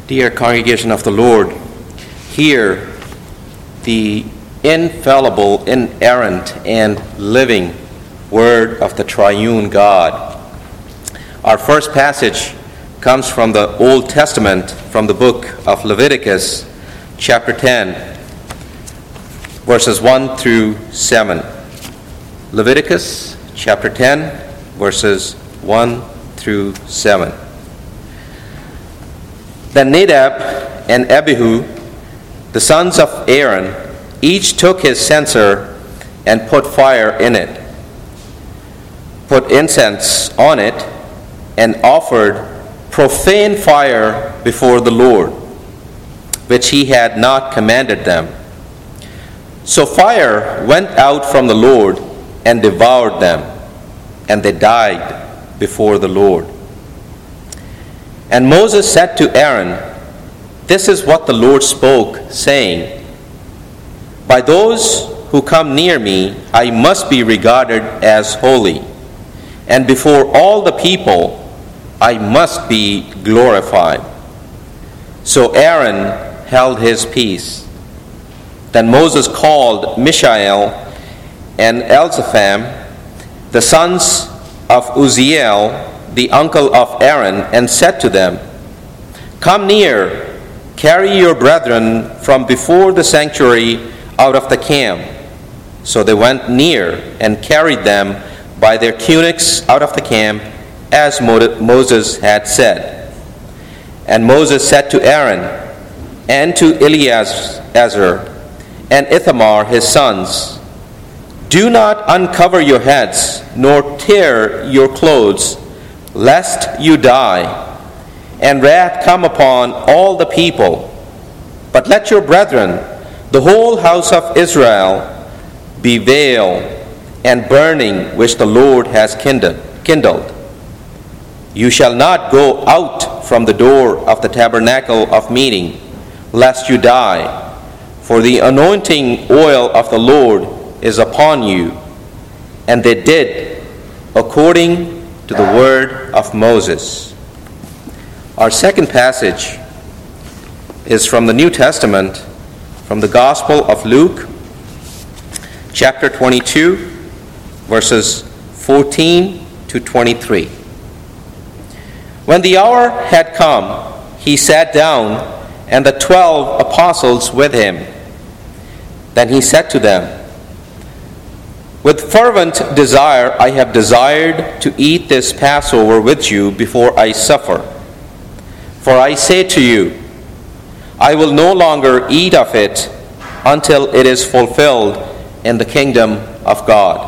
Dear congregation of the Lord, hear the infallible, inerrant, and living word of the triune God. Our first passage comes from the Old Testament, from the book of Leviticus, chapter 10, verses 1 through 7. Leviticus chapter 10, verses 1 through 7. Then Nadab and Abihu, the sons of Aaron, each took his censer and put fire in it, put incense on it, and offered profane fire before the Lord, which he had not commanded them. So fire went out from the Lord and devoured them, and they died before the Lord. And Moses said to Aaron, "This is what the Lord spoke, saying, By those who come near me I must be regarded as holy, and before all the people I must be glorified." So Aaron held his peace. Then Moses called Mishael and Elzaphan, the sons of Uzziel, the uncle of Aaron, and said to them, "Come near, carry your brethren from before the sanctuary out of the camp." So they went near and carried them by their tunics out of the camp, as Moses had said. And Moses said to Aaron and to Eleazar and Ithamar his sons, "Do not uncover your heads, nor tear your clothes, lest you die, and wrath come upon all the people. But let your brethren, the whole house of Israel, bewail and burning which the Lord has kindled. You shall not go out from the door of the tabernacle of meeting, lest you die, for the anointing oil of the Lord is upon you." And they did according to the word of Moses. Our second passage is from the New Testament, from the Gospel of Luke, chapter 22, verses 14 to 23. When the hour had come, he sat down, and the 12 apostles with him. Then he said to them, "With fervent desire I have desired to eat this Passover with you before I suffer. For I say to you, I will no longer eat of it until it is fulfilled in the kingdom of God."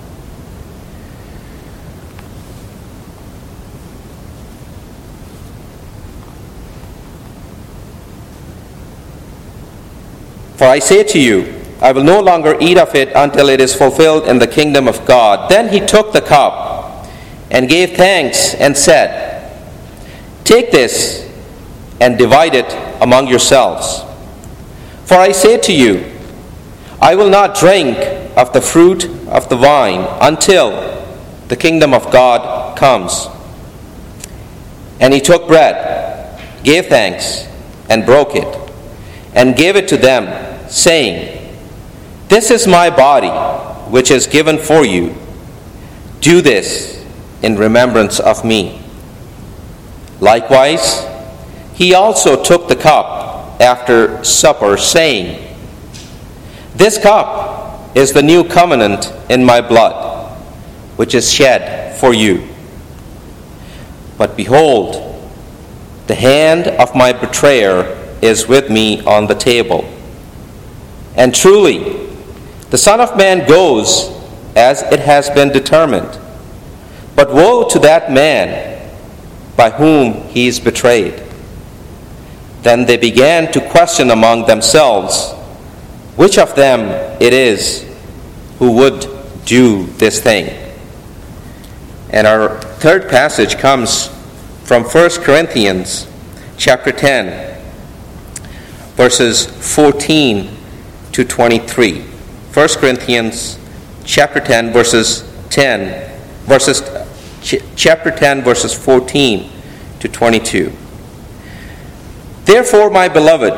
For I say to you, I will no longer eat of it until it is fulfilled in the kingdom of God. Then he took the cup and gave thanks and said, "Take this and divide it among yourselves. For I say to you, I will not drink of the fruit of the vine until the kingdom of God comes." And he took bread, gave thanks, and broke it, and gave it to them, saying, "This is my body, which is given for you. Do this in remembrance of me." Likewise, he also took the cup after supper, saying, "This cup is the new covenant in my blood, which is shed for you. But behold, the hand of my betrayer is with me on the table. And truly, the Son of Man goes as it has been determined. But woe to that man by whom he is betrayed." Then they began to question among themselves which of them it is who would do this thing. And our third passage comes from 1 Corinthians chapter 10, verses 14 to 23. 1 Corinthians chapter 10, verses 14 to 22. Therefore, my beloved,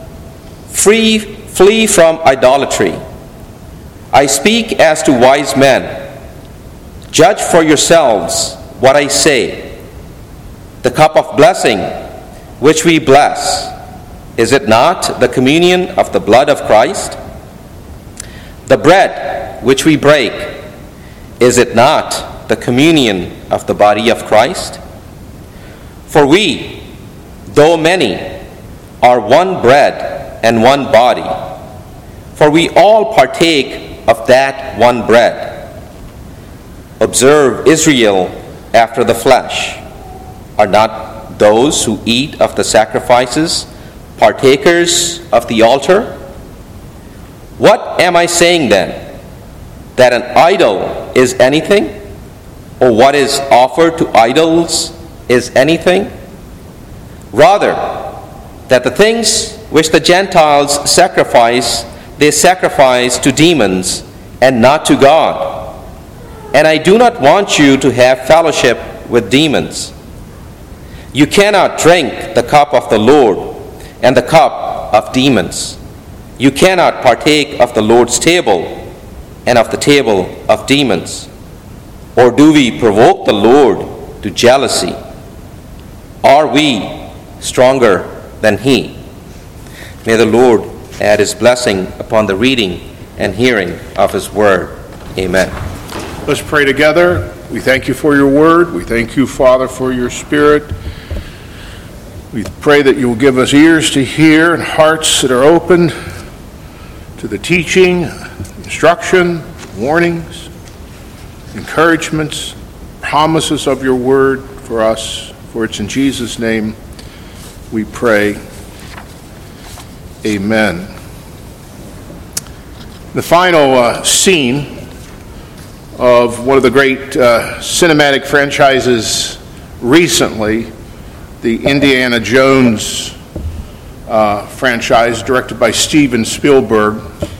flee from idolatry. I speak as to wise men. Judge for yourselves what I say. The cup of blessing which we bless, is it not the communion of the blood of Christ? The bread which we break, is it not the communion of the body of Christ? For we, though many, are one bread and one body, for we all partake of that one bread. Observe Israel after the flesh. Are not those who eat of the sacrifices partakers of the altar? What am I saying then? That an idol is anything? Or what is offered to idols is anything? Rather, that the things which the Gentiles sacrifice, they sacrifice to demons and not to God. And I do not want you to have fellowship with demons. You cannot drink the cup of the Lord and the cup of demons. You cannot partake of the Lord's table and of the table of demons. Or do we provoke the Lord to jealousy? Are we stronger than He? May the Lord add His blessing upon the reading and hearing of His word. Amen. Let's pray together. We thank you for your word. We thank you, Father, for your Spirit. We pray that you will give us ears to hear and hearts that are open to the teaching, instruction, warnings, encouragements, promises of your word for us. For it's in Jesus' name we pray. Amen. The final scene of one of the great cinematic franchises recently, the Indiana Jones franchise, directed by Steven Spielberg.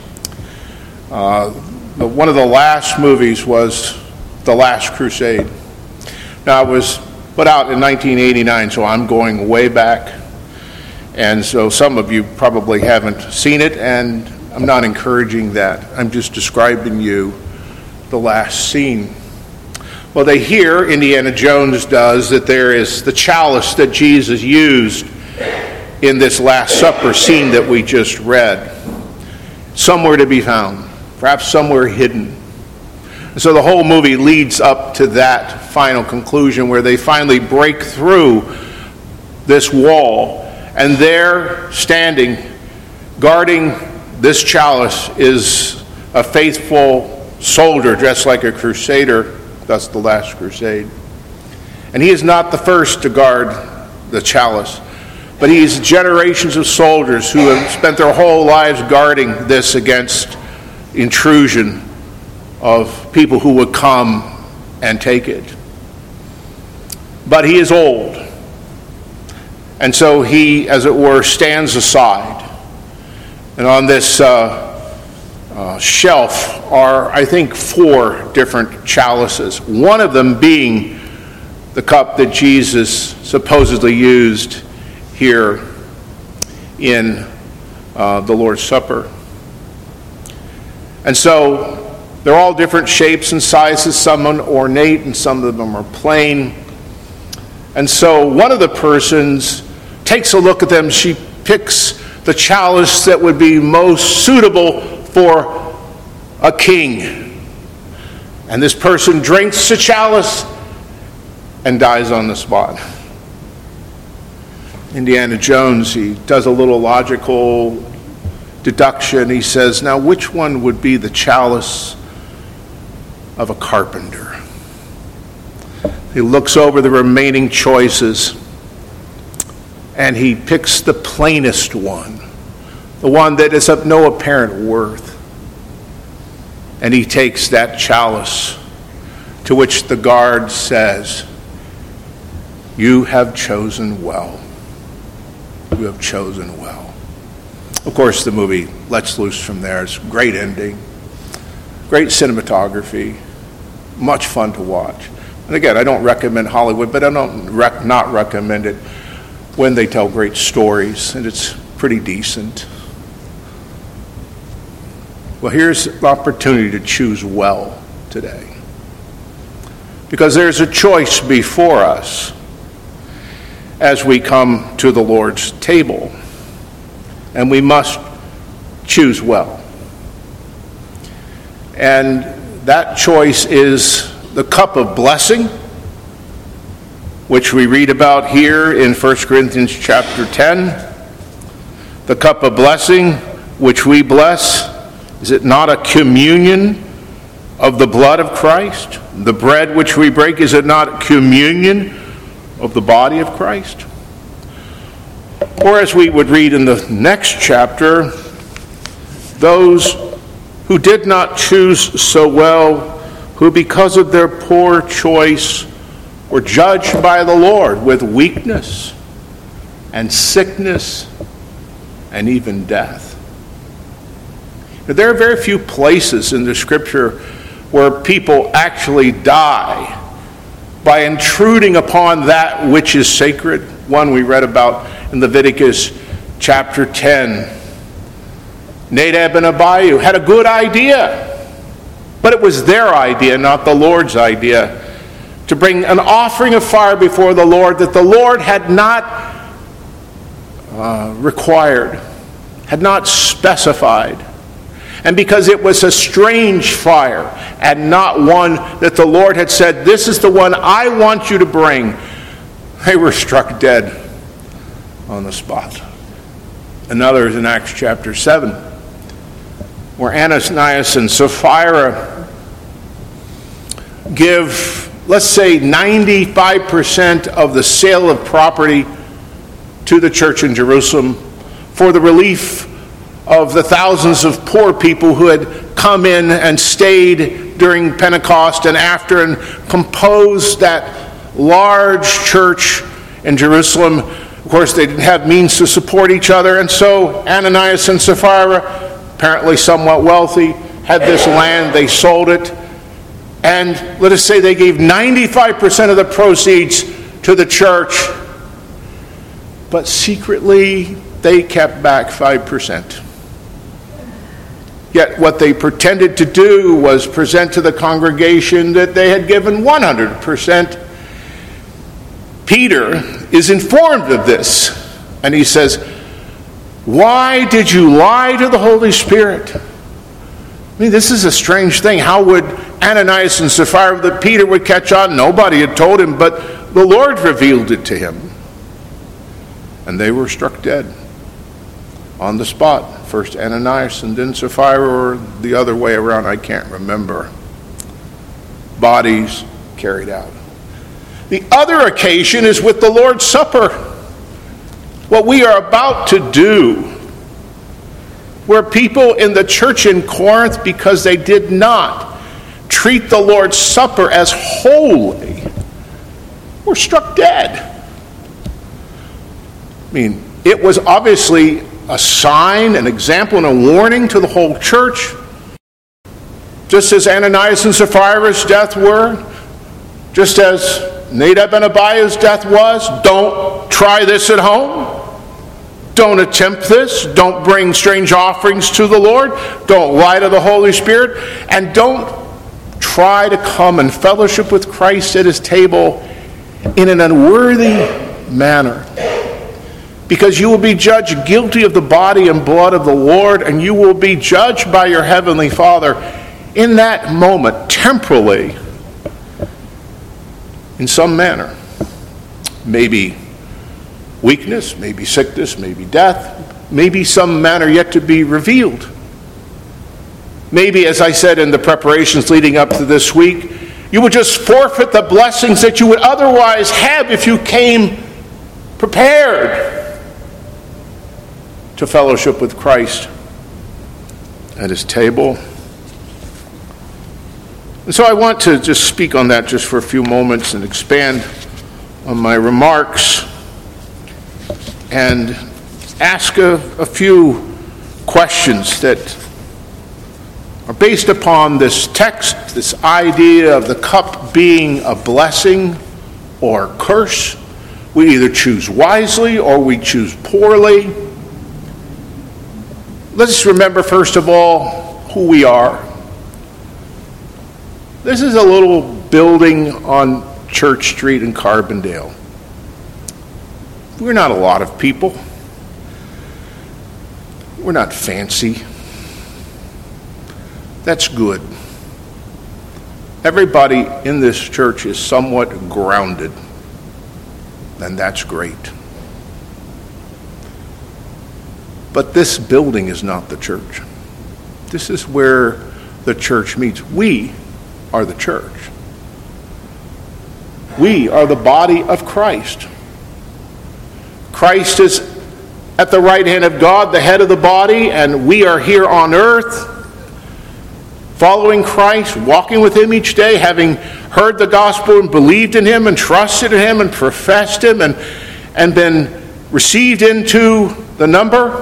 One of the last movies was The Last Crusade. Now, it was put out in 1989, so I'm going way back. And so some of you probably haven't seen it, and I'm not encouraging that. I'm just describing you the last scene. Well, they hear, Indiana Jones does, that there is the chalice that Jesus used in this Last Supper scene that we just read, somewhere to be found, perhaps somewhere hidden. And so the whole movie leads up to that final conclusion where they finally break through this wall, and there, standing, guarding this chalice, is a faithful soldier dressed like a crusader, thus the Last Crusade. And he is not the first to guard the chalice, but he is generations of soldiers who have spent their whole lives guarding this against intrusion of people who would come and take it. But he is old, and so he, as it were, stands aside. And on this shelf are, I think, 4 different chalices, one of them being the cup that Jesus supposedly used here in the Lord's Supper. And so they're all different shapes and sizes, some are ornate and some of them are plain. And so one of the persons takes a look at them. She picks the chalice that would be most suitable for a king. And this person drinks the chalice and dies on the spot. Indiana Jones, he does a little logical deduction. He says, now which one would be the chalice of a carpenter? He looks over the remaining choices and he picks the plainest one, the one that is of no apparent worth. And he takes that chalice, to which the guard says, you have chosen well. You have chosen well. Of course, the movie lets loose from there. It's a great ending, great cinematography, much fun to watch. And again, I don't recommend Hollywood, but I don't not recommend it. when they tell great stories, and it's pretty decent. Well, here's the opportunity to choose well today. Because there's a choice before us as we come to the Lord's table. And we must choose well. And that choice is the cup of blessing, which we read about here in 1 Corinthians chapter 10. The cup of blessing which we bless, is it not a communion of the blood of Christ? The bread which we break, is it not communion of the body of Christ? Or as we would read in the next chapter, those who did not choose so well, who because of their poor choice were judged by the Lord with weakness and sickness and even death. There are very few places in the Scripture where people actually die by intruding upon that which is sacred. One we read about in Leviticus chapter 10. Nadab and Abihu had a good idea, but it was their idea, not the Lord's idea, to bring an offering of fire before the Lord that the Lord had not required, had not specified. And because it was a strange fire and not one that the Lord had said, this is the one I want you to bring, they were struck dead on the spot. Another is in Acts chapter 7, where Ananias and Sapphira give, let's say, 95% of the sale of property to the church in Jerusalem for the relief of the thousands of poor people who had come in and stayed during Pentecost and after and composed that large church in Jerusalem. Of course, they didn't have means to support each other, and so Ananias and Sapphira, apparently somewhat wealthy, had this land, they sold it, and let us say they gave 95% of the proceeds to the church, but secretly they kept back 5%. Yet what they pretended to do was present to the congregation that they had given 100%. Peter is informed of this, and he says, "Why did you lie to the Holy Spirit?" I mean, this is a strange thing. How would Ananias and Sapphira, that Peter would catch on? Nobody had told him, but the Lord revealed it to him. And they were struck dead on the spot. First Ananias and then Sapphira, or the other way around, I can't remember. Bodies carried out. The other occasion is with the Lord's Supper. What we are about to do, where people in the church in Corinth, because they did not treat the Lord's Supper as holy, were struck dead. I mean, it was obviously a sign, an example, and a warning to the whole church. Just as Ananias and Sapphira's death were, just as Nadab and Abihu's death was, don't try this at home. Don't attempt this. Don't bring strange offerings to the Lord. Don't lie to the Holy Spirit. And don't try to come and fellowship with Christ at his table in an unworthy manner. Because you will be judged guilty of the body and blood of the Lord, and you will be judged by your heavenly Father in that moment, temporally, in some manner. Maybe weakness, maybe sickness, maybe death, maybe some manner yet to be revealed. Maybe, as I said in the preparations leading up to this week, you would just forfeit the blessings that you would otherwise have if you came prepared to fellowship with Christ at his table. And so I want to just speak on that just for a few moments and expand on my remarks and ask a few questions that are based upon this text, this idea of the cup being a blessing or curse, We either choose wisely or we choose poorly. Let's remember, first of all, who we are. This is a little building on Church Street in Carbondale. We're not a lot of people. We're not fancy. That's good. Everybody in this church is somewhat grounded, and that's great. But this building is not the church. This is where the church meets. We are the church. We are the body of Christ. Christ is at the right hand of God, the head of the body, and we are here on earth, following Christ, walking with him each day, having heard the gospel and believed in him and trusted in him and professed him and been received into the number.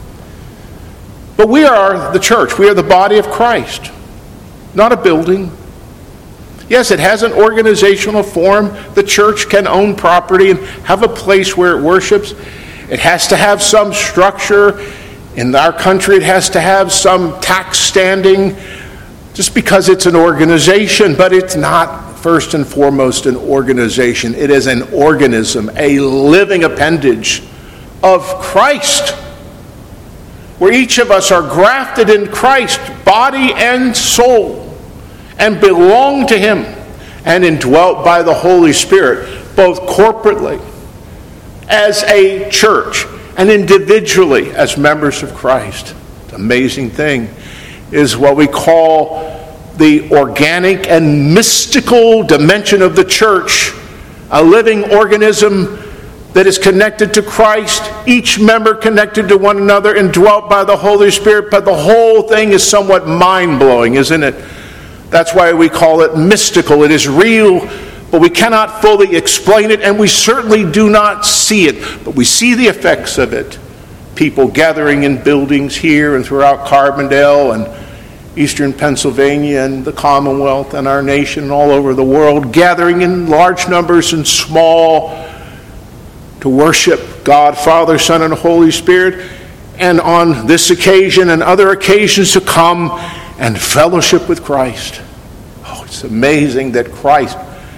But we are the church. We are the body of Christ, not a building. Yes, it has an organizational form. The church can own property and have a place where it worships. It has to have some structure. In our country, it has to have some tax standing just because it's an organization, but it's not first and foremost an organization. It is an organism, a living appendage of Christ, where each of us are grafted in Christ, body and soul, and belong to him and indwelt by the Holy Spirit, both corporately as a church and individually as members of Christ. The amazing thing is what we call the organic and mystical dimension of the church, a living organism that is connected to Christ, each member connected to one another, indwelt by the Holy Spirit, but the whole thing is somewhat mind-blowing, isn't it? That's why we call it mystical. It is real, but we cannot fully explain it, and we certainly do not see it, but we see the effects of it. People gathering in buildings here and throughout Carbondale and eastern Pennsylvania and the Commonwealth and our nation and all over the world, gathering in large numbers and small to worship God, Father, Son, and Holy Spirit, and on this occasion and other occasions to come and fellowship with Christ. Oh, it's amazing that Christ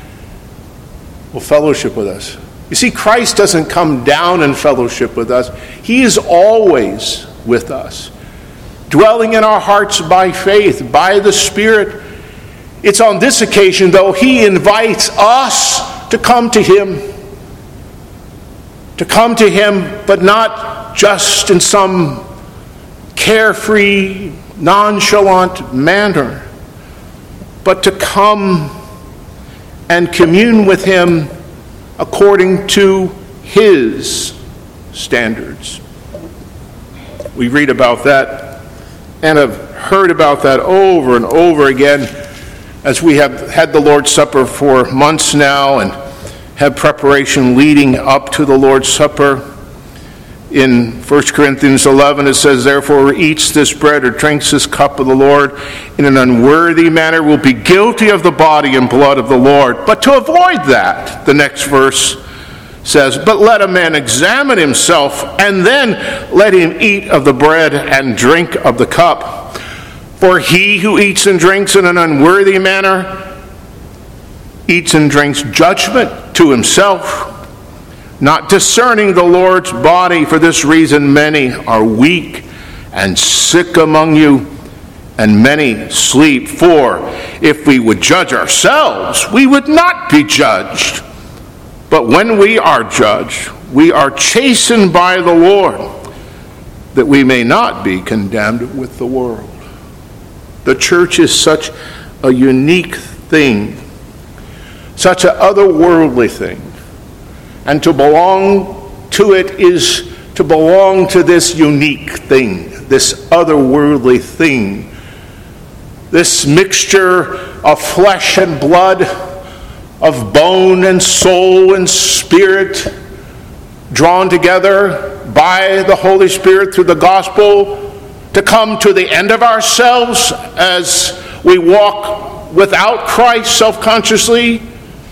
will fellowship with us. You see, Christ doesn't come down and fellowship with us. He is always with us, dwelling in our hearts by faith, by the Spirit. It's on this occasion, though, he invites us to come to him. To come to him, but not just in some carefree, nonchalant manner, but to come and commune with him according to his standards. We read about that and have heard about that over and over again as we have had the Lord's Supper for months now and have preparation leading up to the Lord's Supper. In 1 Corinthians 11 it says, "Therefore whoever eats this bread or drinks this cup of the Lord in an unworthy manner will be guilty of the body and blood of the Lord." But to avoid that, the next verse says, "But let a man examine himself, and then let him eat of the bread and drink of the cup. For he who eats and drinks in an unworthy manner eats and drinks judgment to himself, not discerning the Lord's body. For this reason many are weak and sick among you, and many sleep. For if we would judge ourselves, we would not be judged. But when we are judged, we are chastened by the Lord, that we may not be condemned with the world." The church is such a unique thing, such an otherworldly thing. And to belong to it is to belong to this unique thing, this otherworldly thing, this mixture of flesh and blood, of bone and soul and spirit, drawn together by the Holy Spirit through the gospel, to come to the end of ourselves as we walk without Christ self-consciously,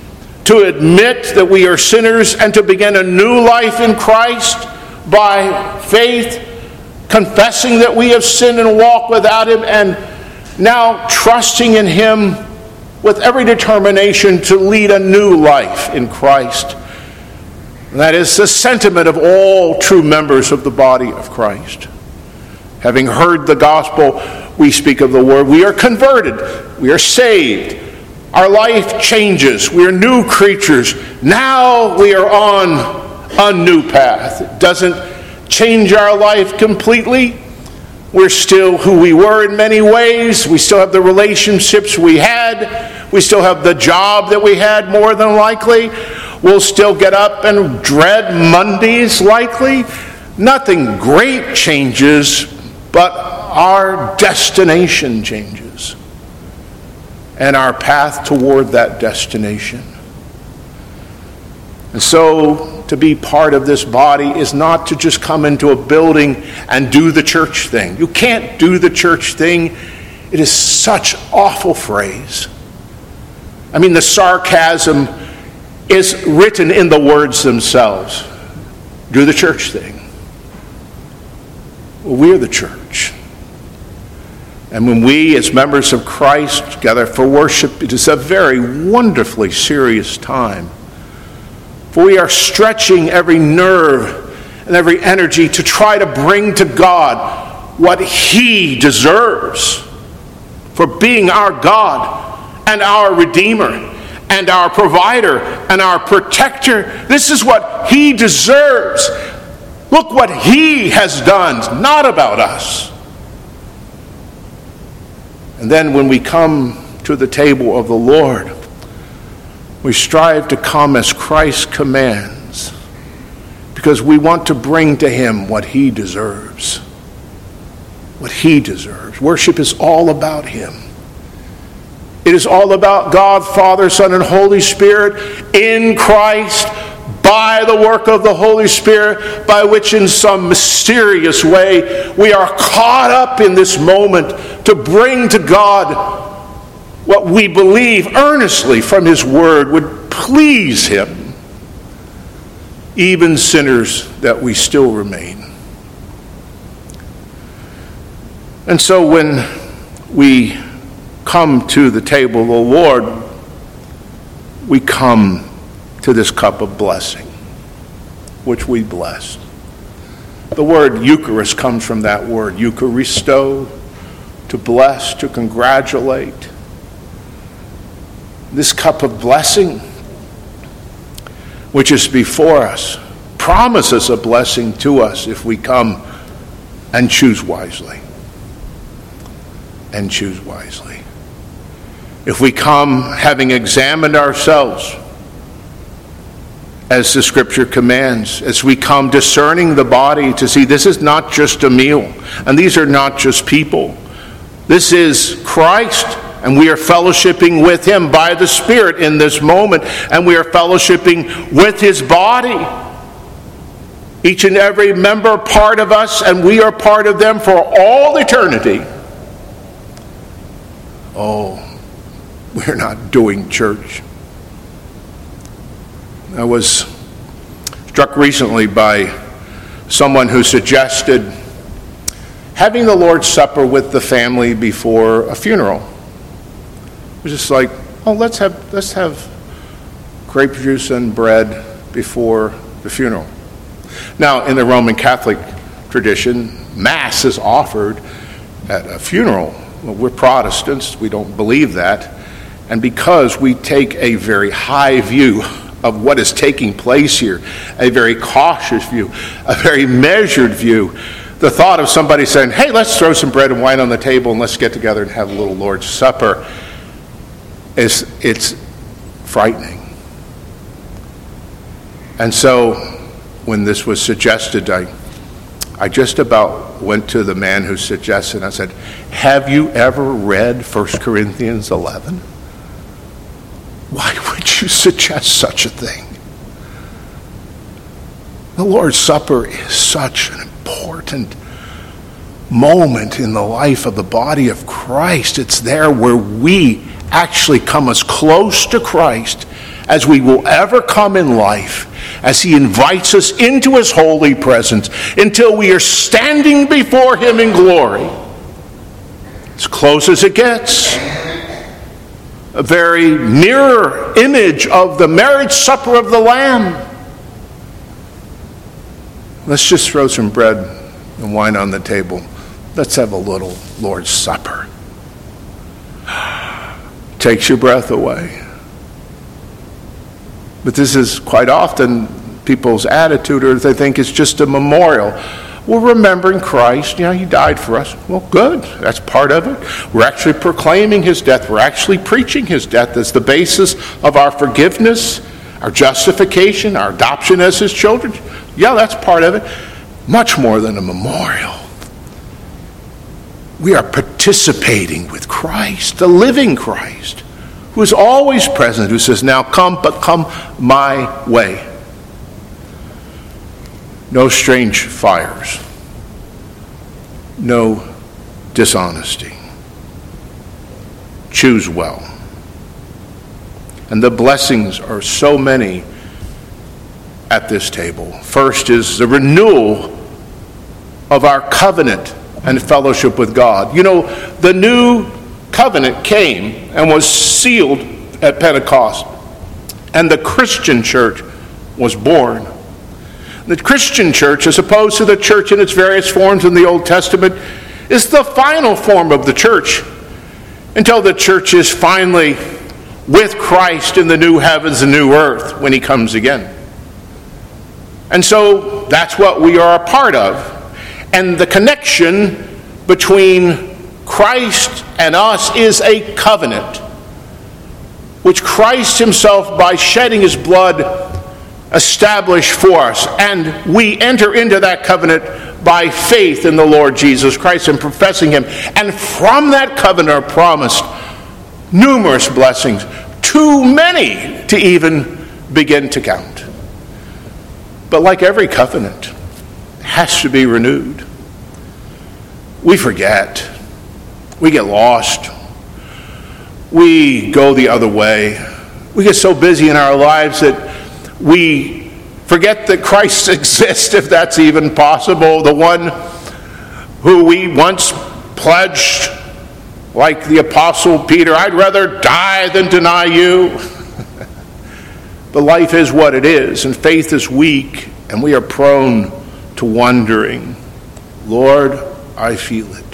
to admit that we are sinners and to begin a new life in Christ by faith, confessing that we have sinned and walked without Him, and now trusting in Him with every determination to lead a new life in Christ. That is the sentiment of all true members of the body of Christ. Having heard the gospel, we speak of the word. We are converted. We are saved. Our life changes. We are new creatures. Now we are on a new path. It doesn't change our life completely. We're still who we were in many ways. We still have the relationships we had. We still have the job that we had, more than likely. We'll still get up and dread Mondays, likely. Nothing great changes, but our destination changes. And our path toward that destination. And so, to be part of this body is not to just come into a building and do the church thing. You can't do the church thing. It is such an awful phrase. I mean, the sarcasm is written in the words themselves. Do the church thing. Well, we're the church. And when we, as members of Christ, gather for worship, it is a very wonderfully serious time. For we are stretching every nerve and every energy to try to bring to God what He deserves for being our God and our Redeemer and our provider and our protector. This is what He deserves. Look what He has done, not about us. And then when we come to the table of the Lord, we strive to come as Christ commands, because we want to bring to Him what He deserves. What He deserves. Worship is all about Him. It is all about God, Father, Son, and Holy Spirit in Christ, by the work of the Holy Spirit, by which in some mysterious way we are caught up in this moment to bring to God what we believe earnestly from His Word would please Him, even sinners that we still remain. And so when we come to the table of the Lord, we come to this cup of blessing, which we bless. The word Eucharist comes from that word, Eucharisto, to bless, to congratulate. This cup of blessing, which is before us, promises a blessing to us if we come and choose wisely. And choose wisely. If we come having examined ourselves, as the Scripture commands, as we come discerning the body to see this is not just a meal, and these are not just people. This is Christ, and we are fellowshipping with Him by the Spirit in this moment, and we are fellowshipping with His body. Each and every member part of us, and we are part of them for all eternity. Oh, we're not doing church. I was struck recently by someone who suggested having the Lord's Supper with the family before a funeral. It was just like, oh, let's have grape juice and bread before the funeral. Now, in the Roman Catholic tradition, Mass is offered at a funeral. Well, we're Protestants, we don't believe that. And because we take a very high view of what is taking place here, a very cautious view, a very measured view, the thought of somebody saying, hey, let's throw some bread and wine on the table and let's get together and have a little Lord's Supper, it's frightening. And so when this was suggested, I just about went to the man who suggested, I said, have you ever read 1 Corinthians 11? Why would you suggest such a thing? The Lord's Supper is such an important moment in the life of the body of Christ. It's there where we actually come as close to Christ as we will ever come in life, as he invites us into his holy presence until we are standing before him in glory. As close as it gets. A very mirror image of the marriage supper of the Lamb. Let's just throw some bread and wine on the table. Let's have a little Lord's Supper. Takes your breath away. But this is quite often people's attitude, or they think it's just a memorial. We're remembering Christ. He died for us. Well, good. That's part of it. We're actually proclaiming his death. We're actually preaching his death as the basis of our forgiveness, our justification, our adoption as his children. Yeah, that's part of it. Much more than a memorial. We are participating with Christ, the living Christ, who is always present, who says, now come, but come my way. No strange fires. No dishonesty. Choose well. And the blessings are so many at this table. First is the renewal of our covenant and fellowship with God. The new covenant came and was sealed at Pentecost, and the Christian church was born. The Christian church, as opposed to the church in its various forms in the Old Testament, is the final form of the church until the church is finally with Christ in the new heavens and new earth when he comes again. And so that's what we are a part of. And the connection between Christ and us is a covenant, which Christ himself, by shedding his blood, established for us. And we enter into that covenant by faith in the Lord Jesus Christ and professing him. And from that covenant are promised numerous blessings, too many to even begin to count. But like every covenant, it has to be renewed. We forget. We get lost. We go the other way. We get so busy in our lives that we forget that Christ exists, if that's even possible. The one who we once pledged, like the Apostle Peter, I'd rather die than deny you. But life is what it is, and faith is weak, and we are prone to wondering. Lord, I feel it.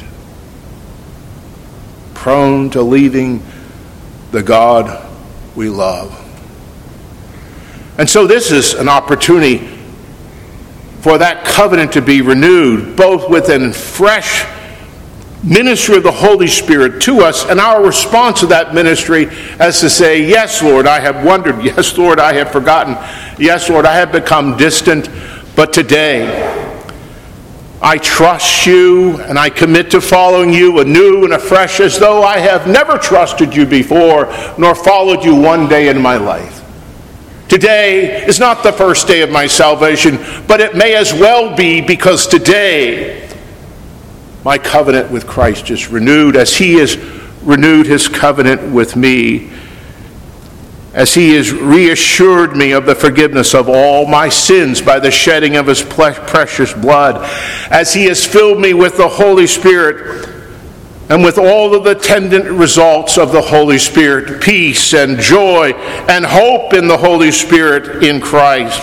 Prone to leaving the God we love. And so this is an opportunity for that covenant to be renewed, both with a fresh ministry of the Holy Spirit to us, and our response to that ministry as to say, yes, Lord, I have wondered. Yes, Lord, I have forgotten. Yes, Lord, I have become distant. But today, I trust you, and I commit to following you anew and afresh, as though I have never trusted you before, nor followed you one day in my life. Today is not the first day of my salvation, but it may as well be, because today my covenant with Christ is renewed, as he has renewed his covenant with me, as he has reassured me of the forgiveness of all my sins by the shedding of his precious blood, as he has filled me with the Holy Spirit and with all of the attendant results of the Holy Spirit, peace and joy and hope in the Holy Spirit in Christ.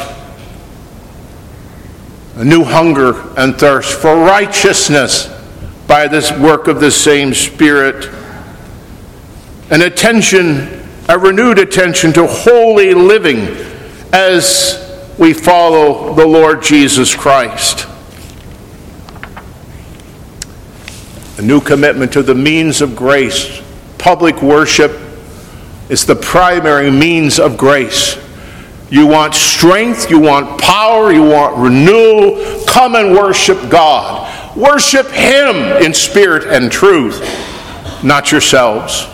A new hunger and thirst for righteousness by this work of the same Spirit. A renewed attention to holy living as we follow the Lord Jesus Christ. A new commitment to the means of grace. Public worship is the primary means of grace. You want strength, you want power, you want renewal. Come and worship God. Worship him in spirit and truth, not yourselves.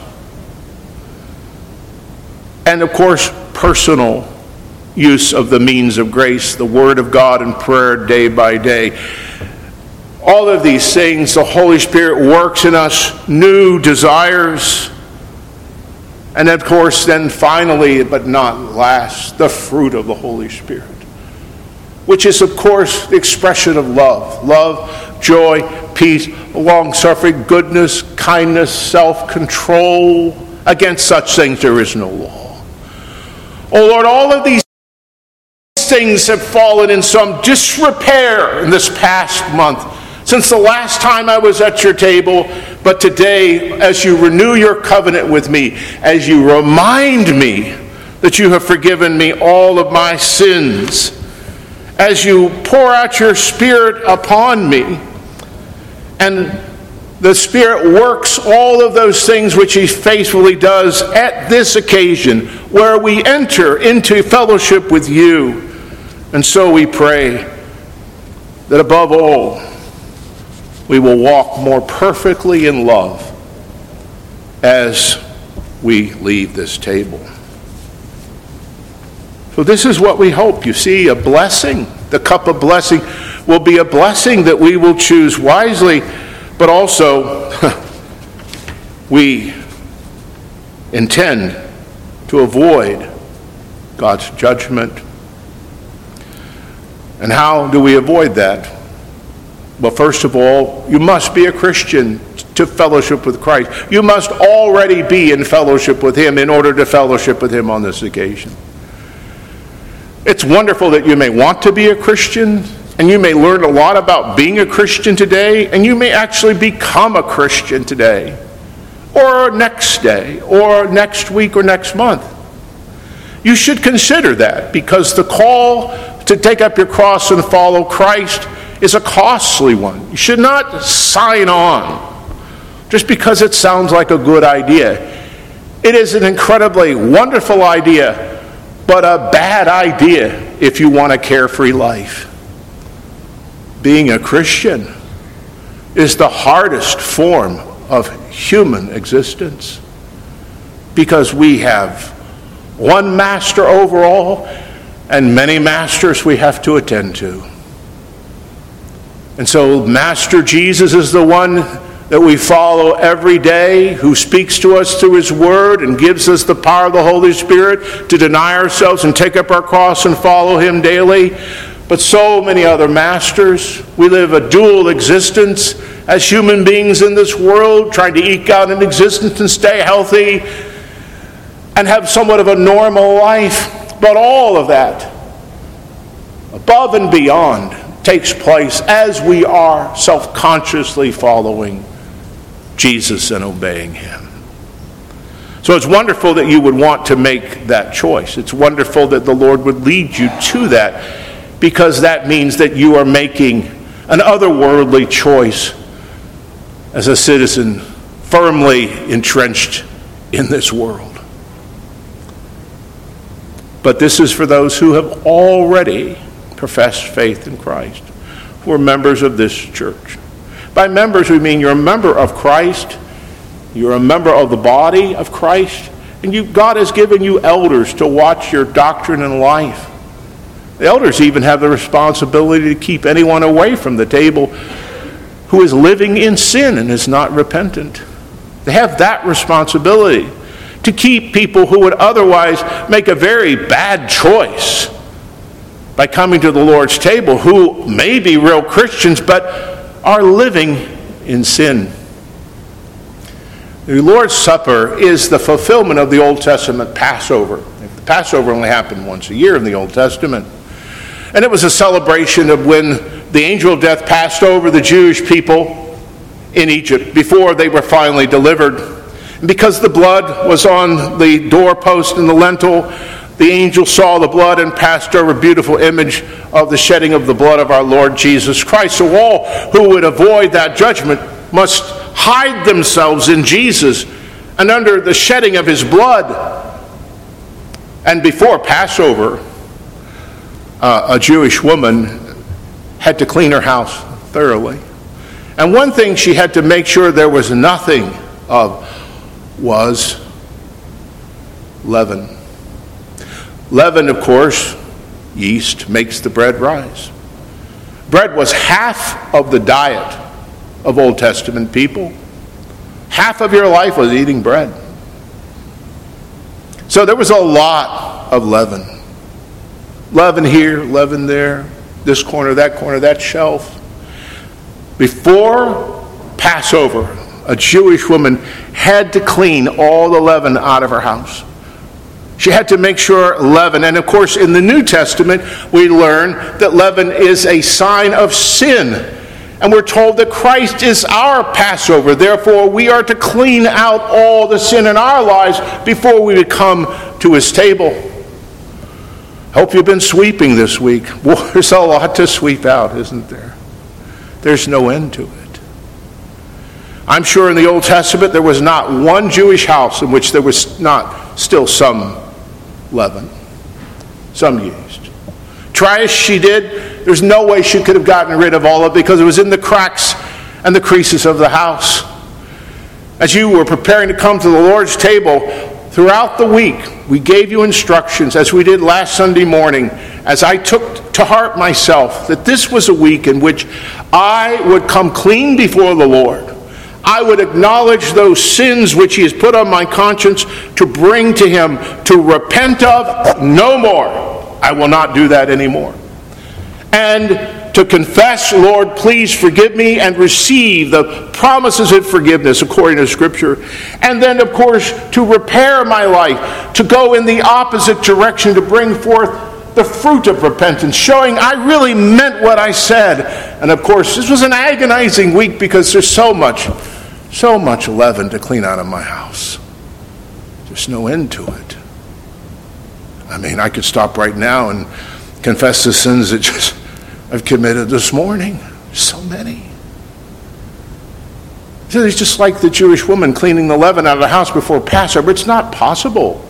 And of course, personal use of the means of grace, the Word of God and prayer day by day. All of these things, the Holy Spirit works in us new desires, And of course, then finally, but not last, the fruit of the Holy Spirit, which is, of course, the expression of love. Love, joy, peace, long-suffering, goodness, kindness, self-control. Against such things there is no law. Oh Lord, all of these things have fallen in some disrepair in this past month, since the last time I was at your table. But today, as you renew your covenant with me, as you remind me that you have forgiven me all of my sins, as you pour out your Spirit upon me, and the Spirit works all of those things which he faithfully does at this occasion, where we enter into fellowship with you. And so we pray that above all, we will walk more perfectly in love as we leave this table. So this is what we hope. You see, a blessing, the cup of blessing will be a blessing that we will choose wisely, but also we intend to avoid God's judgment. And how do we avoid that? Well, first of all, you must be a Christian to fellowship with Christ. You must already be in fellowship with him in order to fellowship with him on this occasion. It's wonderful that you may want to be a Christian, and you may learn a lot about being a Christian today, and you may actually become a Christian today, or next day, or next week, or next month. You should consider that, because the call to take up your cross and follow Christ is a costly one. You should not sign on just because it sounds like a good idea. It is an incredibly wonderful idea, but a bad idea if you want a carefree life. Being a Christian is the hardest form of human existence, because we have one master over all and many masters we have to attend to. And so Master Jesus is the one that we follow every day, who speaks to us through his word and gives us the power of the Holy Spirit to deny ourselves and take up our cross and follow him daily. But so many other masters. We live a dual existence as human beings in this world, trying to eke out an existence and stay healthy and have somewhat of a normal life. But all of that, above and beyond, takes place as we are self-consciously following Jesus and obeying him. So it's wonderful that you would want to make that choice. It's wonderful that the Lord would lead you to that, because that means that you are making an otherworldly choice as a citizen firmly entrenched in this world. But this is for those who have already professed faith in Christ, who are members of this church. By members, we mean you're a member of Christ, you're a member of the body of Christ, and God has given you elders to watch your doctrine and life. The elders even have the responsibility to keep anyone away from the table who is living in sin and is not repentant. They have that responsibility to keep people who would otherwise make a very bad choice by coming to the Lord's table, who may be real Christians but are living in sin. The Lord's Supper is the fulfillment of the Old Testament Passover. The Passover only happened once a year in the Old Testament. And it was a celebration of when the angel of death passed over the Jewish people in Egypt before they were finally delivered. And because the blood was on the doorpost and the lintel, the angel saw the blood and passed over a beautiful image of the shedding of the blood of our Lord Jesus Christ. So all who would avoid that judgment must hide themselves in Jesus and under the shedding of his blood. And before Passover, a Jewish woman had to clean her house thoroughly. And one thing she had to make sure there was nothing of was leaven. Leaven, of course, yeast, makes the bread rise. Bread was half of the diet of Old Testament people. Half of your life was eating bread. So there was a lot of leaven. Leaven here, leaven there, this corner, that shelf. Before Passover, a Jewish woman had to clean all the leaven out of her house. She had to make sure leaven, and of course in the New Testament we learn that leaven is a sign of sin. And we're told that Christ is our Passover. Therefore, we are to clean out all the sin in our lives before we would come to his table. Hope you've been sweeping this week. Boy, there's a lot to sweep out, isn't there? There's no end to it. I'm sure in the Old Testament there was not one Jewish house in which there was not still some leaven, some yeast. Try as she did, there's no way she could have gotten rid of all of it because it was in the cracks and the creases of the house. As you were preparing to come to the Lord's table, throughout the week, we gave you instructions, as we did last Sunday morning, as I took to heart myself, that this was a week in which I would come clean before the Lord. I would acknowledge those sins which he has put on my conscience to bring to him, to repent of no more. I will not do that anymore. And to confess, Lord, please forgive me, and receive the promises of forgiveness according to Scripture. And then, of course, to repair my life, to go in the opposite direction, to bring forth the fruit of repentance, showing I really meant what I said. And of course, this was an agonizing week because there's so much leaven to clean out of my house. There's no end to it. I mean, I could stop right now and confess the sins that I've committed this morning. So many. So it's just like the Jewish woman cleaning the leaven out of the house before Passover. It's not possible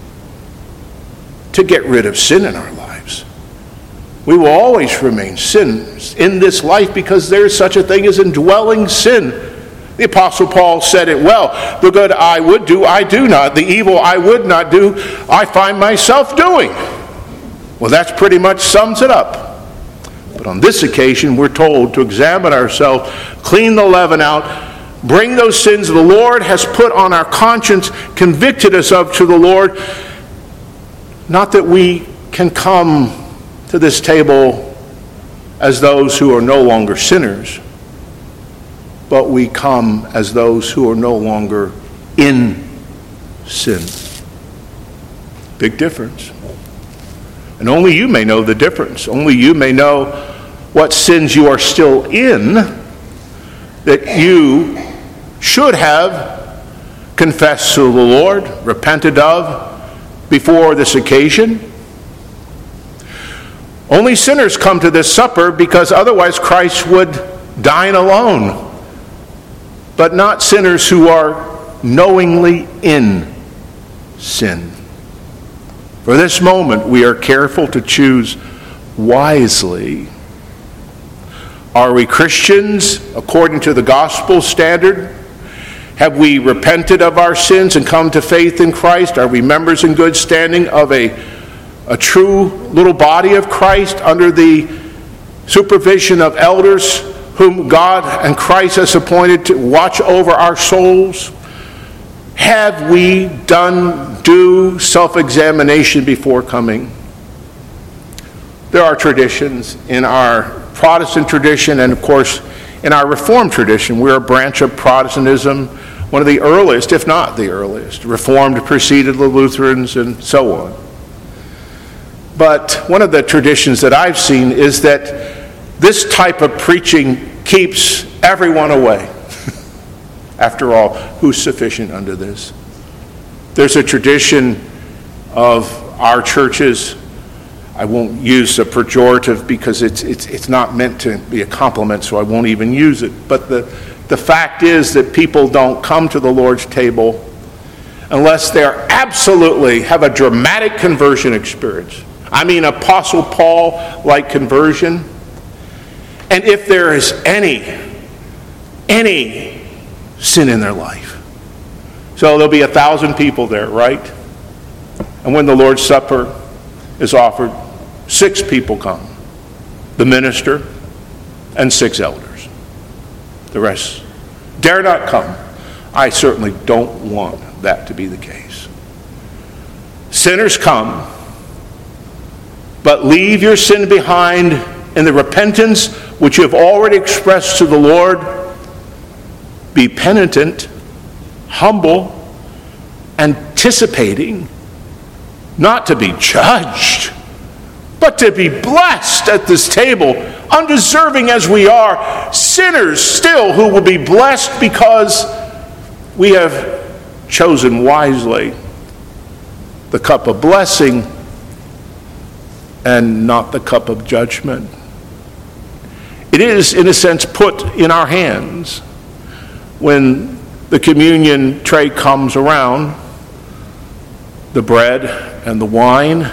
to get rid of sin in our lives. We will always remain sinners in this life because there is such a thing as indwelling sin. The Apostle Paul said it well. The good I would do, I do not. The evil I would not do, I find myself doing. Well, that pretty much sums it up. But on this occasion, we're told to examine ourselves, clean the leaven out, bring those sins the Lord has put on our conscience, convicted us of to the Lord. Not that we can come to this table as those who are no longer sinners, but we come as those who are no longer in sin. Big difference. And only you may know the difference. Only you may know what sins you are still in that you should have confessed to the Lord, repented of before this occasion. Only sinners come to this supper because otherwise Christ would dine alone. But not sinners who are knowingly in sin. For this moment, we are careful to choose wisely. Are we Christians according to the gospel standard? Have we repented of our sins and come to faith in Christ? Are we members in good standing of a true little body of Christ under the supervision of elders whom God and Christ has appointed to watch over our souls? Have we done due self-examination before coming? There are traditions in our Protestant tradition and, of course, in our Reformed tradition. We're a branch of Protestantism, one of the earliest, if not the earliest. Reformed preceded the Lutherans and so on. But one of the traditions that I've seen is that this type of preaching keeps everyone away. After all, who's sufficient unto this? There's a tradition of our churches. I won't use a pejorative because it's not meant to be a compliment, so I won't even use it. But the fact is that people don't come to the Lord's table unless they absolutely have a dramatic conversion experience. I mean, Apostle Paul-like conversion. And if there is any sin in their life. So there'll be 1,000 people there, right? And when the Lord's Supper is offered, 6 people come. The minister and 6 elders. The rest dare not come. I certainly don't want that to be the case. Sinners, come, but leave your sin behind in the repentance which you have already expressed to the Lord. Be penitent, humble, anticipating not to be judged, but to be blessed at this table, undeserving as we are, sinners still who will be blessed because we have chosen wisely the cup of blessing and not the cup of judgment. It is, in a sense, put in our hands when the communion tray comes around, the bread and the wine.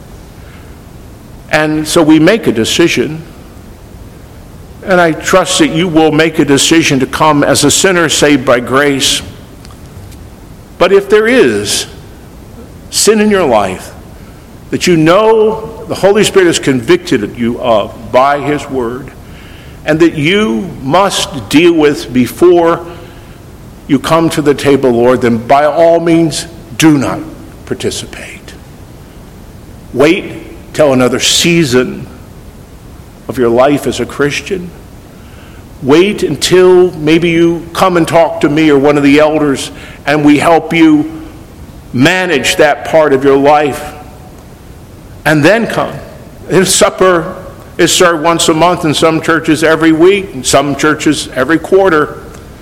And so we make a decision. And I trust that you will make a decision to come as a sinner saved by grace. But if there is sin in your life that you know the Holy Spirit has convicted you of by His Word, and that you must deal with before you come to the table, Lord, then by all means do not participate. Wait till another season of your life as a Christian. Wait until maybe you come and talk to me or one of the elders and we help you manage that part of your life. And then come. And supper is served once a month in some churches every week, in some churches every quarter.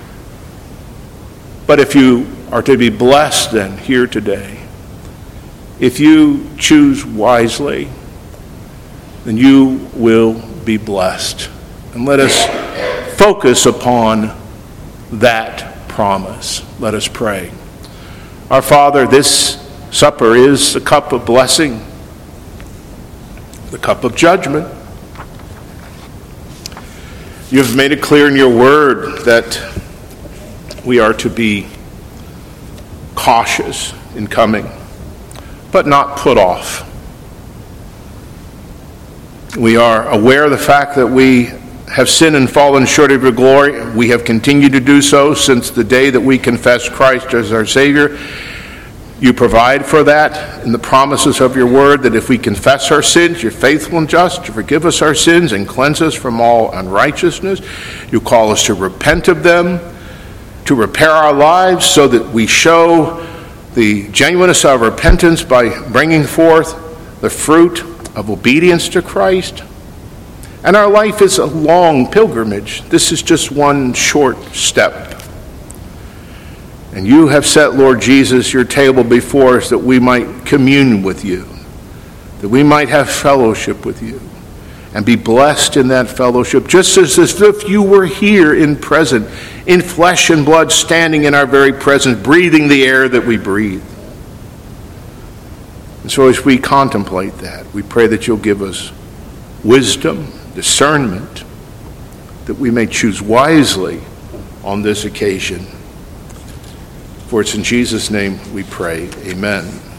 But if you are to be blessed then here today, if you choose wisely, then you will be blessed. And let us focus upon that promise. Let us pray. Our Father, this supper is the cup of blessing, the cup of judgment. You have made it clear in your word that we are to be cautious in coming, but not put off. We are aware of the fact that we have sinned and fallen short of your glory. We have continued to do so since the day that we confessed Christ as our Savior. You provide for that in the promises of your word, that if we confess our sins, you're faithful and just to forgive us our sins and cleanse us from all unrighteousness. You call us to repent of them, to repair our lives so that we show the genuineness of repentance by bringing forth the fruit of obedience to Christ. And our life is a long pilgrimage. This is just one short step. And you have set, Lord Jesus, your table before us that we might commune with you, that we might have fellowship with you, and be blessed in that fellowship, just as if you were here in present, in flesh and blood, standing in our very presence, breathing the air that we breathe. And so as we contemplate that, we pray that you'll give us wisdom, discernment, that we may choose wisely on this occasion. For it's in Jesus' name we pray. Amen.